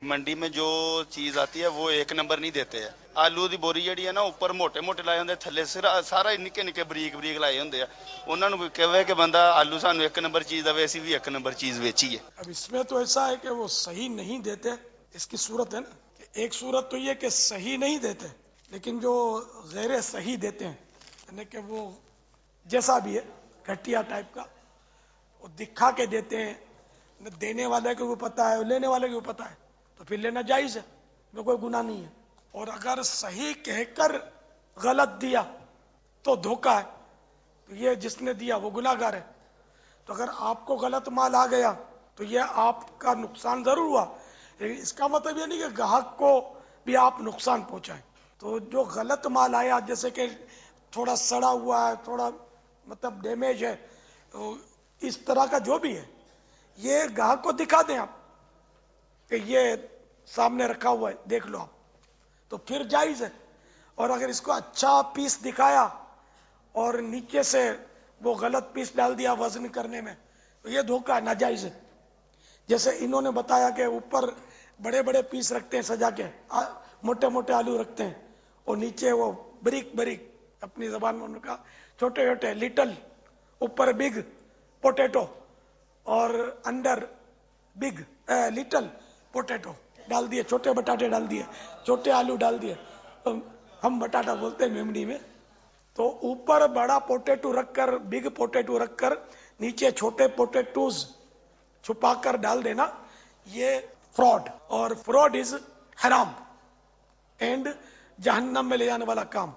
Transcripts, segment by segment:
منڈی میں جو چیز آتی ہے وہ ایک نمبر نہیں دیتے ہیں. آلو دی بوری جڑی ہے نا اوپر موٹے موٹے لائے ہوندے, تھلے سارا نکے نکے بریک بریک لائے ہوندے ہیں. انہاں نوں کہے کہ بندہ آلو سانو ایک نمبر چیز دے, اسی بھی ایک نمبر چیز ویچی ہے. اب اس میں تو ایسا ہے کہ وہ صحیح نہیں دیتے, اس کی صورت ہے نا کہ ایک صورت تو یہ کہ صحیح نہیں دیتے, لیکن جو غیر صحیح دیتے ہیں یعنی کہ وہ جیسا بھی ہے گھٹیا ٹائپ کا, وہ دکھا کے دیتے ہیں, دینے والے کو بھی پتا ہے لینے والے کو بھی پتا ہے, تو پھر لینا جائز ہے, میں کوئی گناہ نہیں ہے. اور اگر صحیح کہہ کر غلط دیا تو دھوکہ ہے, تو یہ جس نے دیا وہ گناہ گار ہے. تو اگر آپ کو غلط مال آ گیا تو یہ آپ کا نقصان ضرور ہوا, لیکن اس کا مطلب یہ نہیں کہ گاہک کو بھی آپ نقصان پہنچائیں. تو جو غلط مال آیا, جیسے کہ تھوڑا سڑا ہوا ہے, تھوڑا مطلب ڈیمیج ہے, تو اس طرح کا جو بھی ہے یہ گاہک کو دکھا دیں آپ کہ یہ سامنے رکھا ہوا ہے دیکھ لو آپ, تو پھر جائز ہے. اور اگر اس کو اچھا پیس دکھایا اور نیچے سے وہ غلط پیس ڈال دیا وزن کرنے میں, تو یہ دھوکہ ہے, ناجائز ہے. جیسے انہوں نے بتایا کہ اوپر بڑے بڑے پیس رکھتے ہیں سجا کے, موٹے موٹے آلو رکھتے ہیں, اور نیچے وہ بریک بریک, اپنی زبان میں انہوں نے کہا چھوٹے چھوٹے لٹل, اوپر بگ پوٹیٹو اور انڈر بگ لٹل پوٹیٹو ڈال دیے, چھوٹے بٹاٹے ڈال دیے, چھوٹے آلو ڈال دیے, ہم بٹاٹا بولتے ہیں میمڑی میں. تو اوپر بڑا پوٹیٹو رکھ کر, بگ پوٹیٹو رکھ کر, نیچے چھوٹے پوٹیٹوز چھپا کر ڈال دینا, یہ فراڈ, اور فراڈ از حرام اینڈ جہنم میں لے جانے والا کام.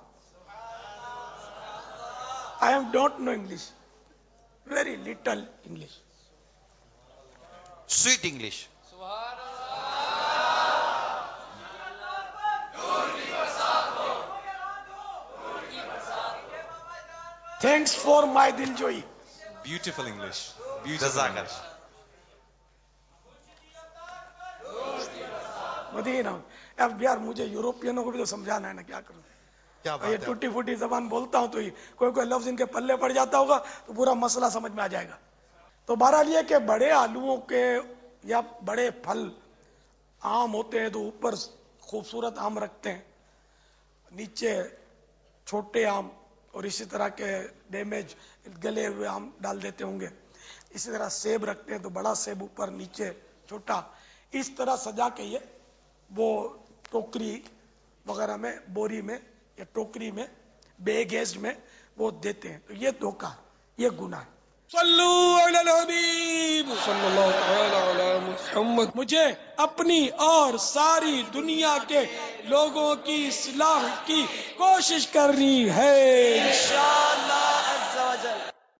I don't know English, very little English. Sweet English. Thanks for my Diljoy. Beautiful English. Beautiful English. مدینہ. اب یار مجھے یوروپینوں کو بھی تو سمجھانا ہے نا, کیا کروں. یہ ٹوٹی پھوٹی زبان بولتا ہوں تو کوئی کوئی لفظ ان کے پلے پڑ جاتا ہوگا تو پورا مسئلہ سمجھ میں آ جائے گا. تو بہرحال یہ کہ بڑے آلوؤں کے یا بڑے پھل آم ہوتے ہیں تو اوپر خوبصورت آم رکھتے ہیں, نیچے چھوٹے آم, اور اسی طرح کے ڈیمیج گلے ہوئے آم ڈال دیتے ہوں گے. اسی طرح سیب رکھتے ہیں تو بڑا سیب اوپر, نیچے چھوٹا, اس طرح سجا کے یہ وہ ٹوکری وغیرہ میں, بوری میں یا ٹوکری میں, بیگیج میں وہ دیتے ہیں. تو یہ دھوکہ, یہ گناہ ہے. صلو علی الحبیب صلی اللہ تعالی علی محمد. مجھے اپنی اور ساری دنیا کے لوگوں کی اصلاح کی کوشش کرنی ہے.